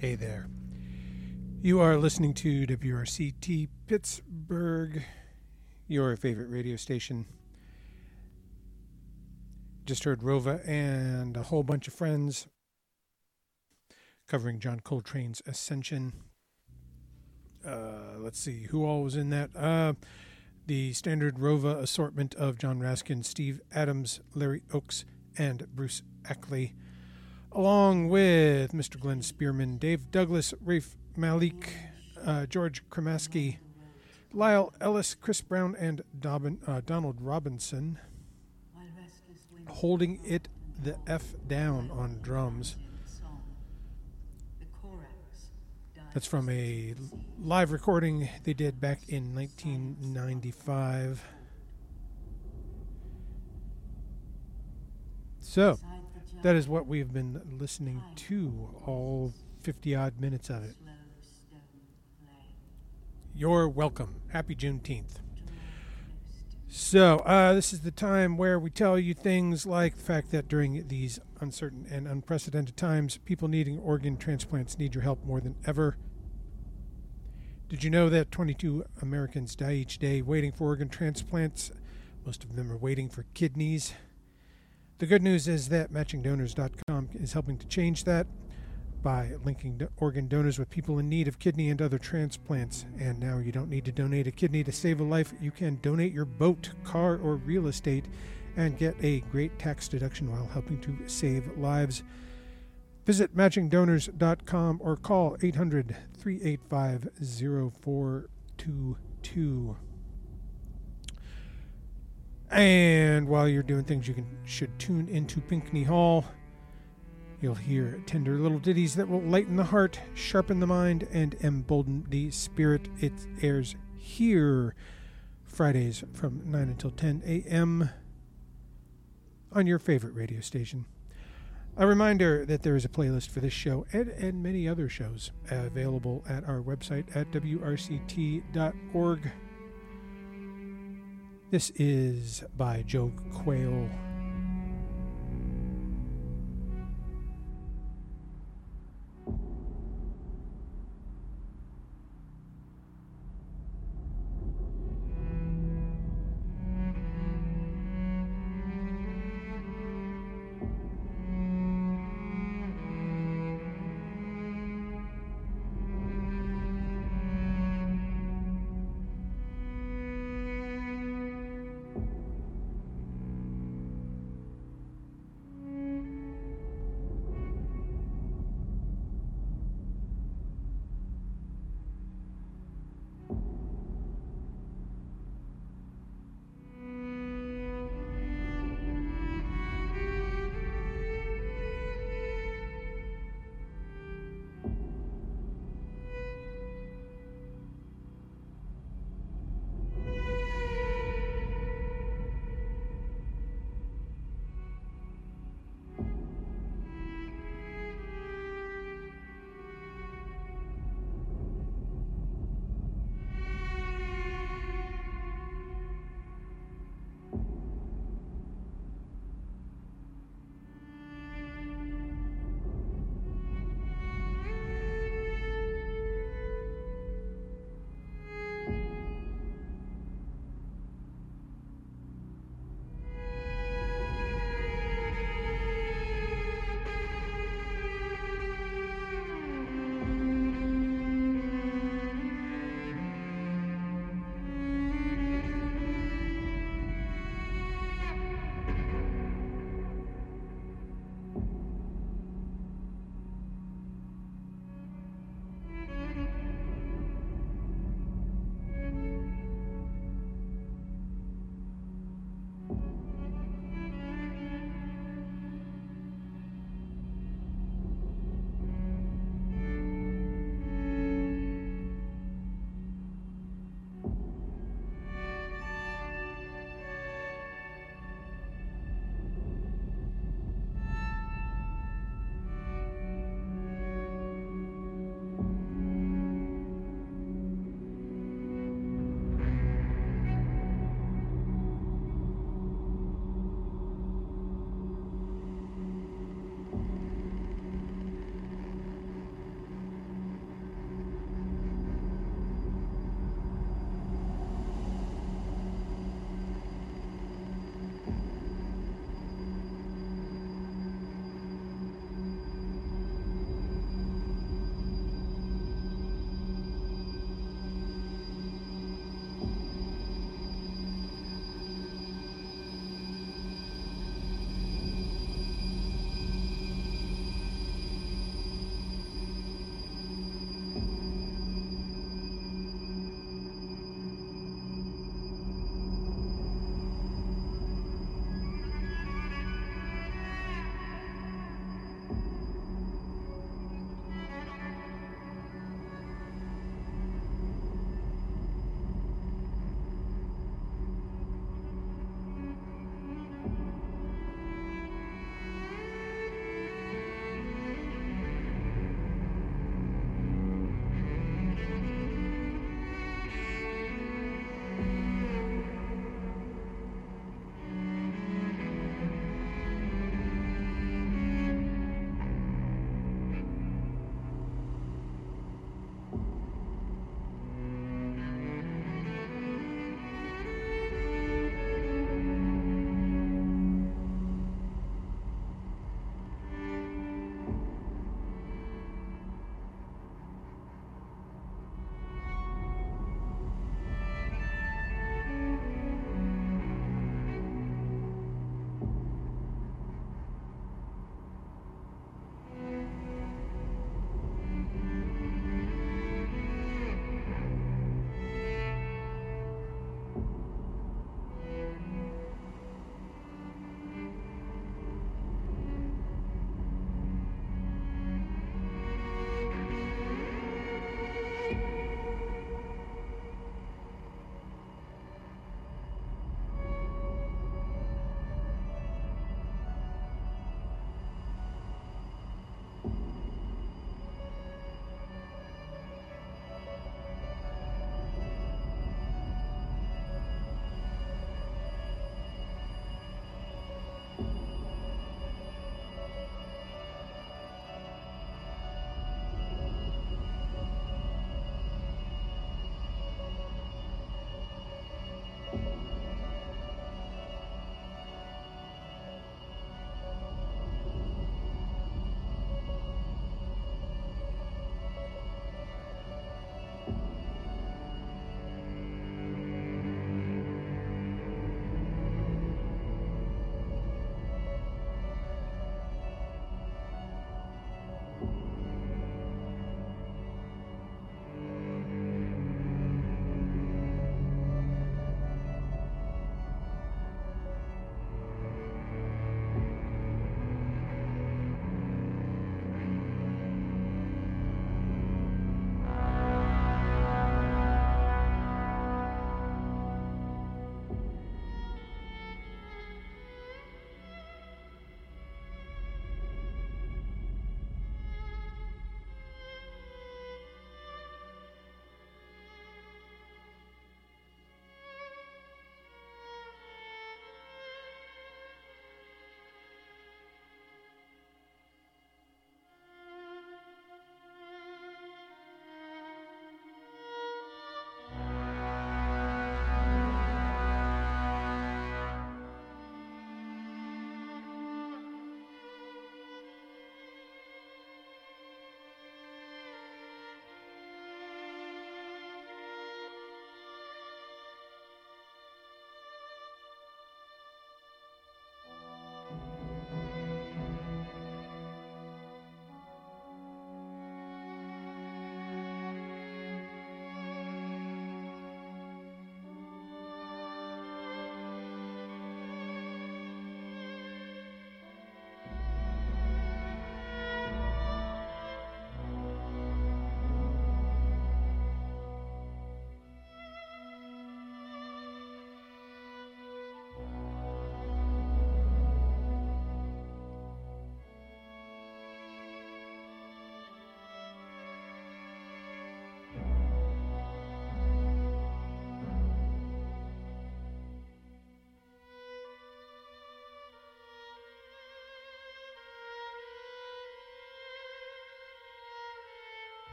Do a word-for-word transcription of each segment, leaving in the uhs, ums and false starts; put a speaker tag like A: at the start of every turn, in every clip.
A: Hey there. You are listening to W R C T Pittsburgh, your favorite radio station. Just heard Rova and a whole bunch of friends covering John Coltrane's Ascension. Uh, let's see, who all was in that? Uh, the standard Rova assortment of John Raskin, Steve Adams, Larry Oakes, and Bruce Ackley, along with Mister Glenn Spearman, Dave Douglas, Rafe Malik, uh, George Kremaski, Lyle Ellis, Chris Brown, and Dobbin, uh, Donald Robinson, holding it the F down on drums. That's from a live recording they did back in nineteen ninety-five. So, that is what we've been listening to, all fifty-odd minutes of it. You're welcome. Happy Juneteenth. So, uh, this is the time where we tell you things like the fact that during these uncertain and unprecedented times, people needing organ transplants need your help more than ever. Did you know that twenty-two Americans die each day waiting for organ transplants? Most of them are waiting for kidneys. The good news is that matching donors dot com is helping to change that by linking organ donors with people in need of kidney and other transplants. And now you don't need to donate a kidney to save a life. You can donate your boat, car, or real estate and get a great tax deduction while helping to save lives. Visit matching donors dot com or call eight hundred, three eight five, zero four two two. And while you're doing things, you can should tune into Pinckney Hall. You'll hear tender little ditties that will lighten the heart, sharpen the mind, and embolden the spirit. It airs here Fridays from nine until ten a.m. on your favorite radio station. A reminder that there is a playlist for this show and, and many other shows available at our website at W R C T dot org. This is by Joe Quayle.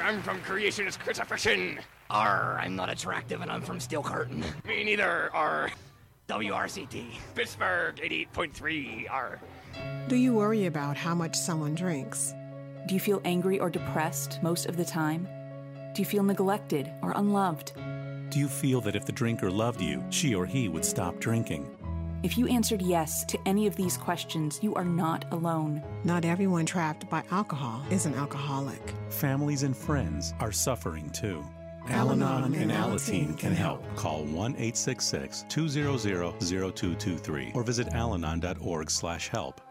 B: I'm from Creationist Crucifixion.
C: R, I'm not attractive and I'm from Steel Curtain.
B: Me neither, R.
C: W R C T.
B: Pittsburgh, eighty-eight point three, R.
D: Do you worry about how much someone drinks?
E: Do you feel angry or depressed most of the time? Do you feel neglected or unloved?
F: Do you feel that if the drinker loved you, she or he would stop drinking?
E: If you answered yes to any of these questions, you are not alone.
D: Not everyone trapped by alcohol is an alcoholic.
F: Families and friends are suffering too.
D: Al-Anon
F: and Alateen can help. Call one eight six six, two zero zero, zero two two three or visit alanon dot org slash help.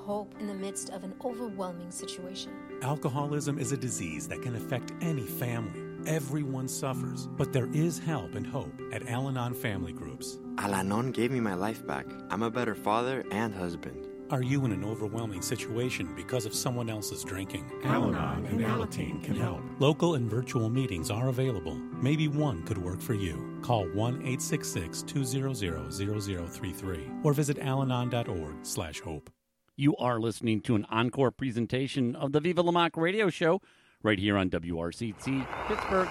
G: hope in the midst of an overwhelming situation.
F: Alcoholism is a disease that can affect any family. Everyone suffers, but there is help and hope at Al-Anon Family Groups.
H: Al-Anon gave me my life back. I'm a better father and husband.
F: Are you in an overwhelming situation because of someone else's drinking?
I: Al-Anon and Alateen can help.
F: Local and virtual meetings are available. Maybe one could work for you. Call one eight six six, two hundred, zero zero three three or visit alanon dot org slash hope.
J: You are listening to an encore presentation of the Viva La Mock radio show right here on W R C T Pittsburgh.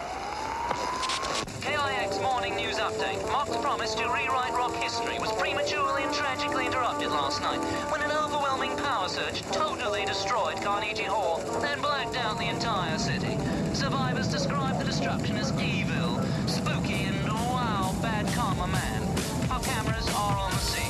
K: K I X Morning News Update. Mock's promise to rewrite rock history was prematurely and tragically interrupted last night when an overwhelming power surge totally destroyed Carnegie Hall and blacked out the entire city. Survivors describe the destruction as evil, spooky, and wow, bad karma man. Our cameras are on the scene.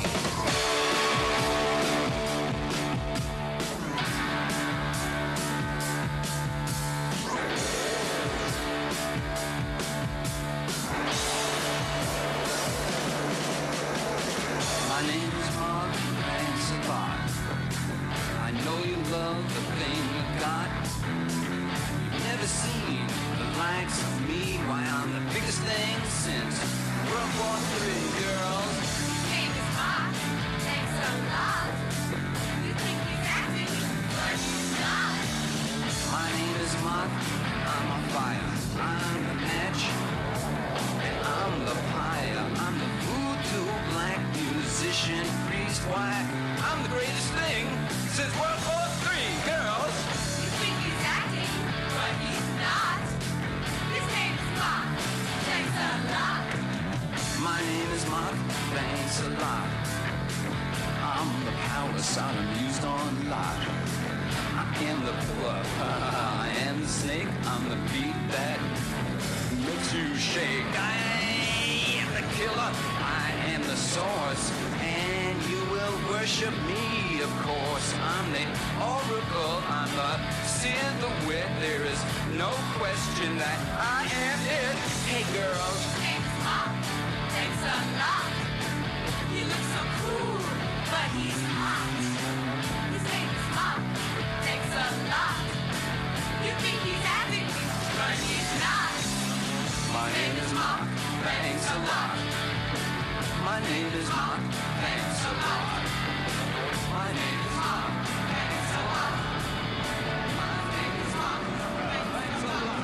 L: My name is Mark, thanks a lot. I know you love the thing you got. You've never seen the likes of me. Why, I'm the biggest thing since World War Three, girls.
M: His name is Mark, thanks a lot. You think he's acting, but he's not.
L: My name is Mark, I'm on fire. I'm the match, and I'm the pyre. I'm the voodoo black musician priest. Why, I'm the greatest thing since World War Three, girls.
M: You think he's acting, but he's not. His name is Mark, thanks a lot.
L: My name is Mark, thanks a lot. I'm the power Sodom used on Lot. I am the pillar, I am the snake. I'm the beat that makes you shake. I am the killer, I am the source, and you will worship me, of course. I'm the oracle, I'm the silhouette. There is no question that I am it. Hey girls.
M: His name is Mark, thanks a lot. He looks so cool, but he's hot. His name is Mark, thanks a lot. You think he's acting, but he's not.
L: My name is Mark, thanks a lot. My name is Mark, thanks a lot. My name is Mark, thanks a lot. My name is Mark, thanks a lot.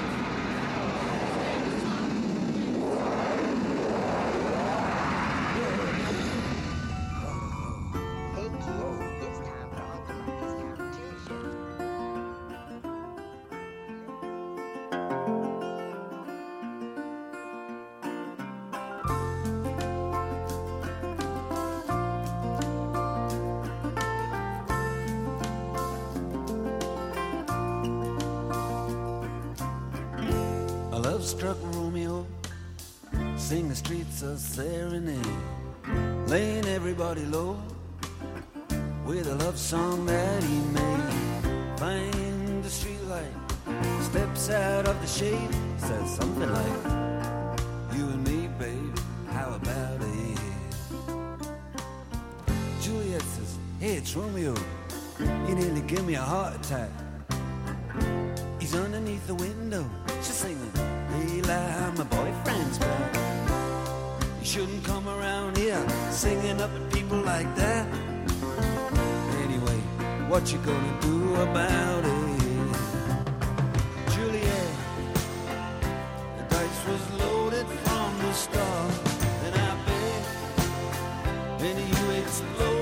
N: Hey kids, it's time for Uncle Marcus Competition.
L: Love-struck Romeo, sing the streets a serenade, laying everybody low with a love song that he made. Find the streetlight, steps out of the shade, says something like, you and me, babe, how about it? Juliet says, hey, it's Romeo, you nearly give me a heart attack. He's underneath the window, she's singing, Eli, my boyfriend's back. You shouldn't come around here singing up at people like that. Anyway, what you gonna do about it? Juliet, the dice was loaded from the start, and I bet then you explode.